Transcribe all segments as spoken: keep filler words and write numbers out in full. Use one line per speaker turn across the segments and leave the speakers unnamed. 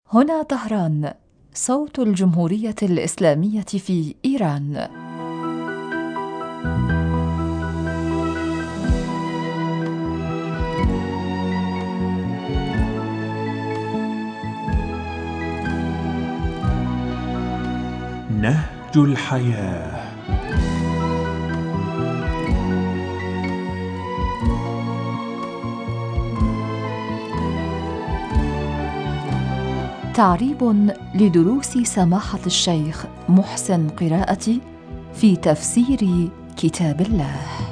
هنا طهران، صوت الجمهورية الإسلامية في إيران.
نهج الحياة.
تعريب لدروس سماحة الشيخ محسن قراءتي في تفسير كتاب الله.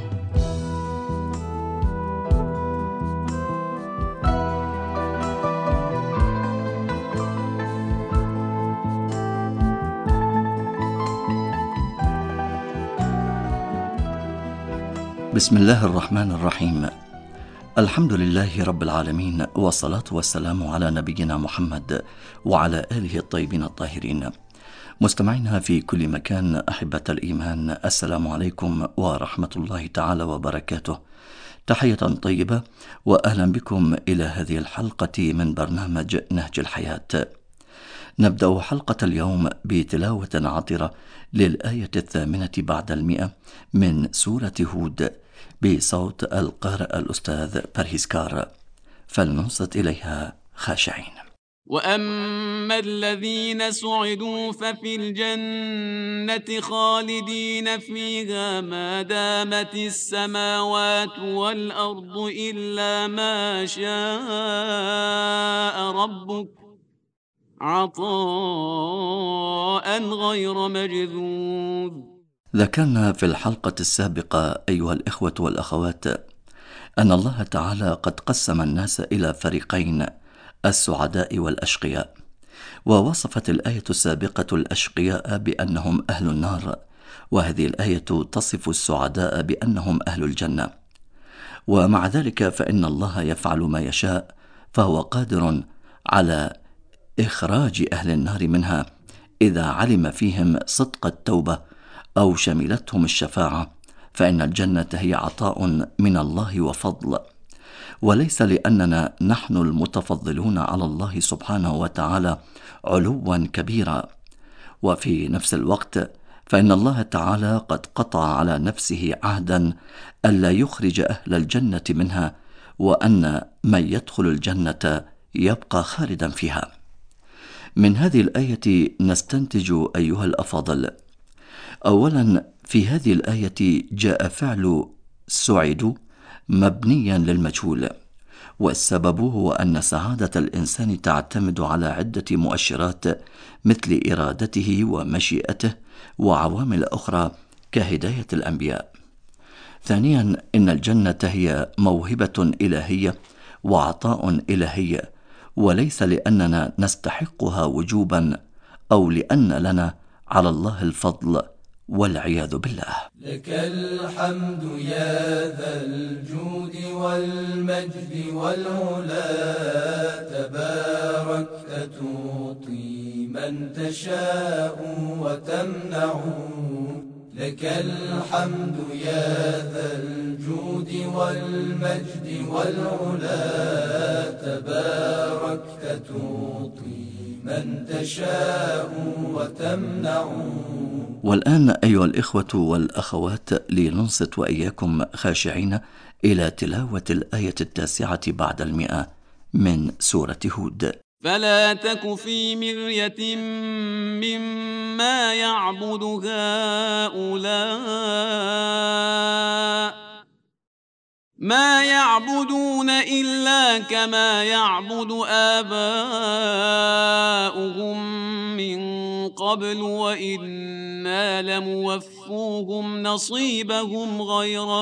بسم الله الرحمن الرحيم. الحمد لله رب العالمين، والصلاة والسلام على نبينا محمد وعلى آله الطيبين الطاهرين. مستمعينا في كل مكان، أحبة الإيمان، السلام عليكم ورحمة الله تعالى وبركاته. تحية طيبة وأهلا بكم إلى هذه الحلقة من برنامج نهج الحياة. نبدأ حلقة اليوم بتلاوة عطرة للآية الثامنة بعد المئة من سورة هود بصوت القارئ الأستاذ برهيسكار، فلننصت إليها خاشعين.
وأما الذين سعدوا ففي الجنة خالدين فيها ما دامت السماوات والأرض إلا ما شاء ربك عطاء غير مجذوذ.
ذكرنا في الحلقة السابقة أيها الإخوة والأخوات أن الله تعالى قد قسم الناس إلى فريقين، السعداء والأشقياء، ووصفت الآية السابقة الأشقياء بأنهم أهل النار، وهذه الآية تصف السعداء بأنهم أهل الجنة. ومع ذلك فإن الله يفعل ما يشاء، فهو قادر على إخراج أهل النار منها إذا علم فيهم صدق التوبة أو شملتهم الشفاعة، فإن الجنة هي عطاء من الله وفضل، وليس لأننا نحن المتفضلون على الله سبحانه وتعالى علوا كبيرا. وفي نفس الوقت فإن الله تعالى قد قطع على نفسه عهدا ألا يخرج أهل الجنة منها، وأن من يدخل الجنة يبقى خالدا فيها. من هذه الآية نستنتج أيها الأفاضل: أولا، في هذه الآية جاء فعل سعدوا مبنيا للمجهول، والسبب هو أن سعادة الإنسان تعتمد على عدة مؤشرات مثل إرادته ومشيئته وعوامل أخرى كهداية الأنبياء. ثانيا، إن الجنة هي موهبة إلهية وعطاء إلهي، وليس لأننا نستحقها وجوبا أو لأن لنا على الله الفضل، والعياذ بالله.
لك الحمد يا ذا الجود والمجد والعلا، تباركت تعطي من تشاء وتمنع. لك الحمد يا ذا الجود والمجد والعلا، تباركت تعطي من تشاء وتمنع.
والآن أيها الإخوة والأخوات، لننصت وإياكم خاشعين إلى تلاوة الآية التاسعة بعد المئة من سورة هود.
فلا تك في مرية مما يعبد هؤلاء ما يعبدون إلا كما يعبد آباؤهم من قبل وإنا لموفوهم نصيبهم غير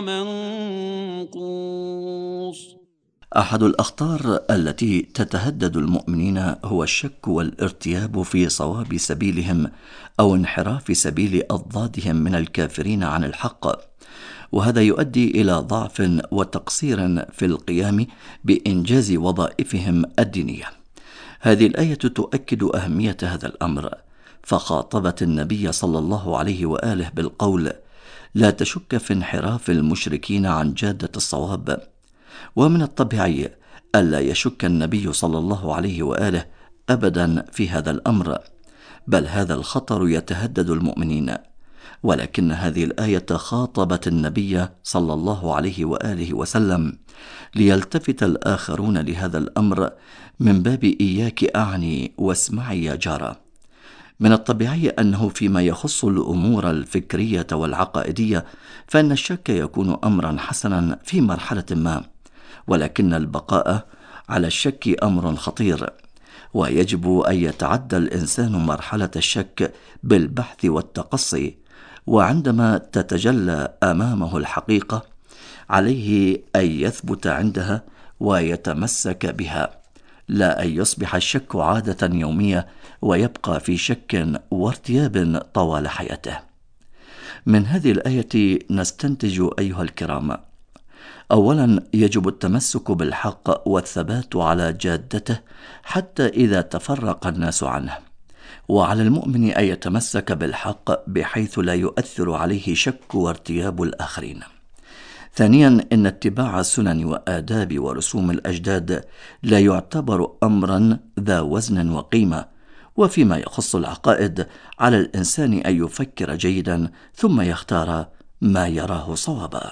منقوص.
أحد الأخطار التي تتهدد المؤمنين هو الشك والارتياب في صواب سبيلهم أو انحراف سبيل أضدادهم من الكافرين عن الحق، وهذا يؤدي إلى ضعف وتقصير في القيام بإنجاز وظائفهم الدينية. هذه الآية تؤكد أهمية هذا الأمر، فخاطبت النبي صلى الله عليه وآله بالقول: لا تشك في انحراف المشركين عن جادة الصواب. ومن الطبيعي ألا يشك النبي صلى الله عليه وآله أبدا في هذا الأمر، بل هذا الخطر يتهدد المؤمنين. ولكن هذه الآية خاطبت النبي صلى الله عليه وآله وسلم ليلتفت الآخرون لهذا الأمر من باب إياك أعني واسمعي يا جارة. من الطبيعي أنه فيما يخص الأمور الفكرية والعقائدية فإن الشك يكون أمرا حسنا في مرحلة ما، ولكن البقاء على الشك أمر خطير، ويجب أن يتعدى الإنسان مرحلة الشك بالبحث والتقصي، وعندما تتجلى أمامه الحقيقة عليه أن يثبت عندها ويتمسك بها، لا أن يصبح الشك عادة يومية ويبقى في شك وارتياب طوال حياته. من هذه الآية نستنتج أيها الكرام: أولا، يجب التمسك بالحق والثبات على جادته حتى إذا تفرق الناس عنه، وعلى المؤمن أن يتمسك بالحق بحيث لا يؤثر عليه شك وارتياب الآخرين. ثانيا، إن اتباع السنن وآداب ورسوم الأجداد لا يعتبر أمرا ذا وزن وقيمة، وفيما يخص العقائد على الإنسان أن يفكر جيدا ثم يختار ما يراه صوابا.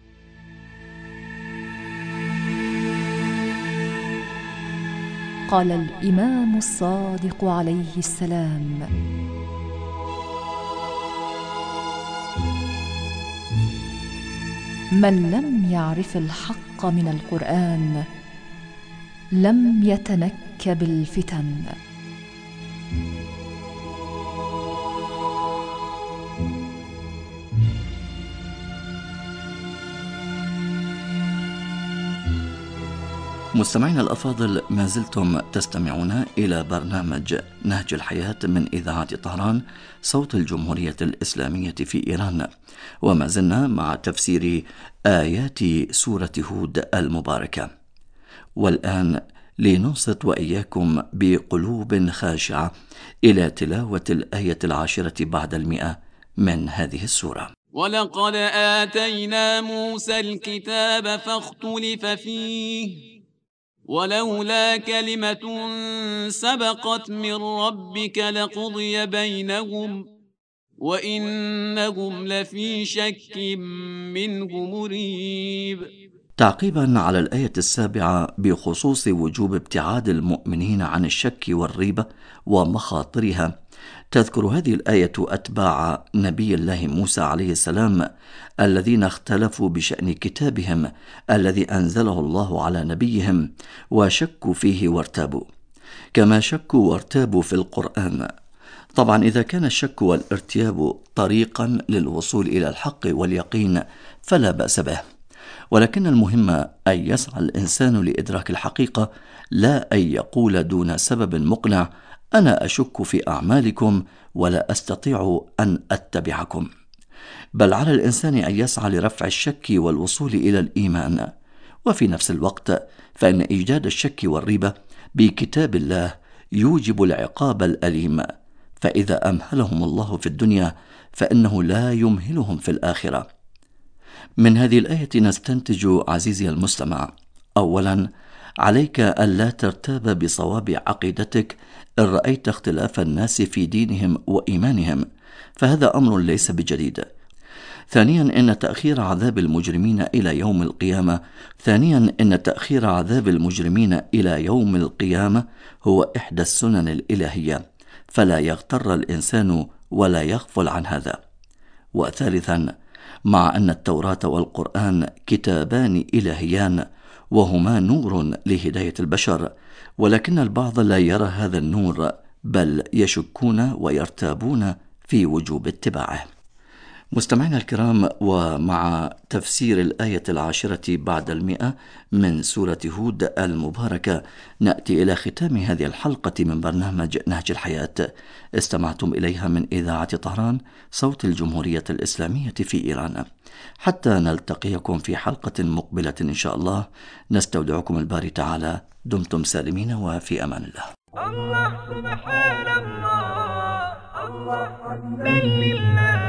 قال الإمام الصادق عليه السلام: من لم يعرف الحق من القرآن لم يتنكب الفتن.
مستمعينا الأفاضل، ما زلتم تستمعون إلى برنامج نهج الحياة من إذاعة طهران صوت الجمهورية الإسلامية في إيران، وما زلنا مع تفسير آيات سورة هود المباركة. والآن لننصت وإياكم بقلوب خاشعة إلى تلاوة الآية العاشرة بعد المئة من هذه السورة.
ولقد آتينا موسى الكتاب فاختلف فيه ولولا كلمة سبقت من ربك لقضي بينهم وإنهم لفي شك منه مريب.
تعقيبا على الآية السابعة بخصوص وجوب ابتعاد المؤمنين عن الشك والريبة ومخاطرها، تذكر هذه الآية أتباع نبي الله موسى عليه السلام الذين اختلفوا بشأن كتابهم الذي أنزله الله على نبيهم وشكوا فيه وارتابوا، كما شكوا وارتابوا في القرآن. طبعا إذا كان الشك والارتياب طريقا للوصول إلى الحق واليقين فلا بأس به، ولكن المهم أن يسعى الإنسان لإدراك الحقيقة، لا أن يقول دون سبب مقنع: أنا أشك في أعمالكم ولا أستطيع أن أتبعكم. بل على الإنسان أن يسعى لرفع الشك والوصول إلى الإيمان. وفي نفس الوقت فإن إيجاد الشك والريبة بكتاب الله يوجب العقاب الأليم، فإذا أمهلهم الله في الدنيا فإنه لا يمهلهم في الآخرة. من هذه الآية نستنتج عزيزي المستمع: أولا، عليك ألا ترتاب بصواب عقيدتك إن رأيت اختلاف الناس في دينهم وإيمانهم، فهذا أمر ليس بجديد. ثانيا، إن تأخير عذاب المجرمين إلى يوم القيامة ثانيا إن تأخير عذاب المجرمين إلى يوم القيامة هو إحدى السنن الإلهية، فلا يغتر الإنسان ولا يغفل عن هذا. وثالثا، مع أن التوراة والقرآن كتابان إلهيان وهما نور لهداية البشر، ولكن البعض لا يرى هذا النور، بل يشكون ويرتابون في وجوب اتباعه. مستمعينا الكرام، ومع تفسير الآية العاشرة بعد المئة من سورة هود المباركة نأتي إلى ختام هذه الحلقة من برنامج نهج الحياة، استمعتم إليها من إذاعة طهران صوت الجمهورية الإسلامية في إيران. حتى نلتقيكم في حلقة مقبلة إن شاء الله، نستودعكم الباري تعالى. دمتم سالمين وفي أمان الله.
الله سبحان الله، الله حمدا لله،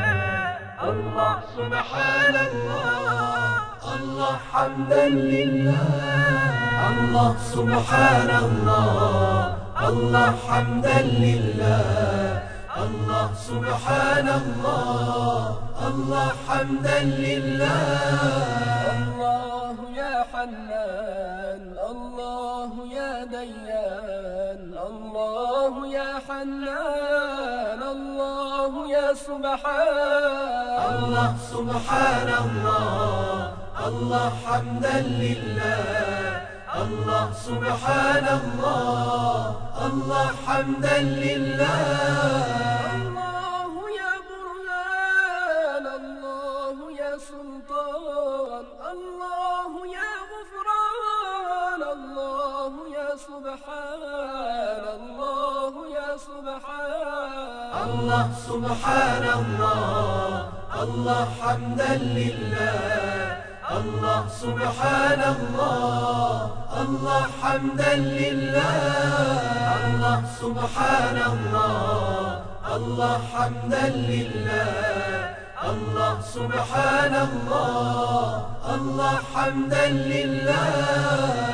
الله سبحان الله، الله حمدا لله، الله سبحان الله،
الله حمدا لله الله سبحان الله الله حمدا لله
الله يا حنان الله يا ديان الله يا حنان الله يا سبحان
الله سبحان الله الله حمدا لله الله سبحان الله الله حمدا لله
الله يا برهان الله يا سلطان الله يا غفران الله يا سبحان الله يا سبحان
الله سبحان الله الله حمدا لله الله سبحان الله الله حمدا لله الله سبحان الله الله حمدا لله الله سبحان الله الله حمدا لله